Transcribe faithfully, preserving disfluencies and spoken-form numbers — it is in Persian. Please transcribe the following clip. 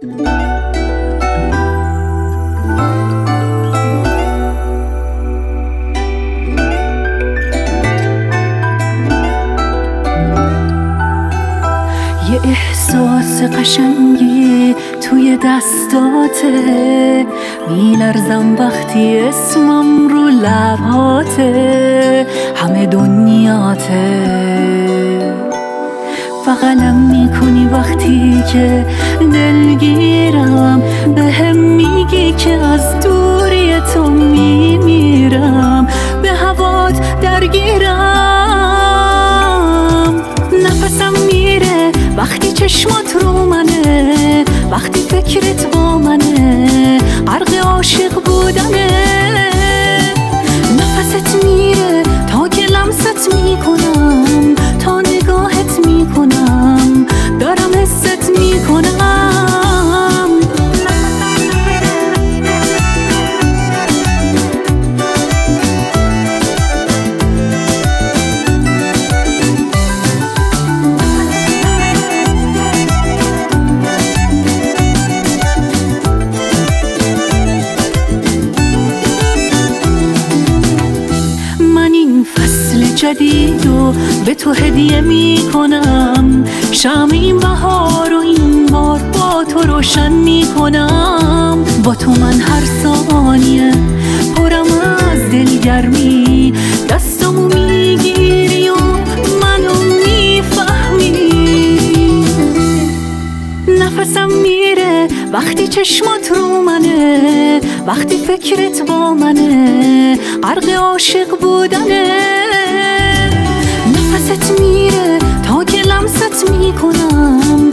یه احساس قشنگی توی دستاته، میلرزم وقتی اسمم رو لباته، همه دنیاته. بغلم میکنی وقتی که دلگیرم، به هم میگی که از دوری تو میمیرم، به هوات درگیرم. نفسم میره وقتی چشمات رو منه، وقتی فکرت با منه، غرق عاشق بودنه. نفست میره تا که لمست میکنم، تا نگاهت میکنم، دارم حست میکنم. جدیدو به تو هدیه میکنم، شمع این بهار و این بار با تو روشن میکنم. با تو من هر ثانیه پرم از دلگرمی، دستمو میگیری و منو میفهمی. نفسم میره وقتی چشمات رو منه، وقتی فکرت با منه، غرق عاشق بودنه. نفست میره تا که لمست میکنم،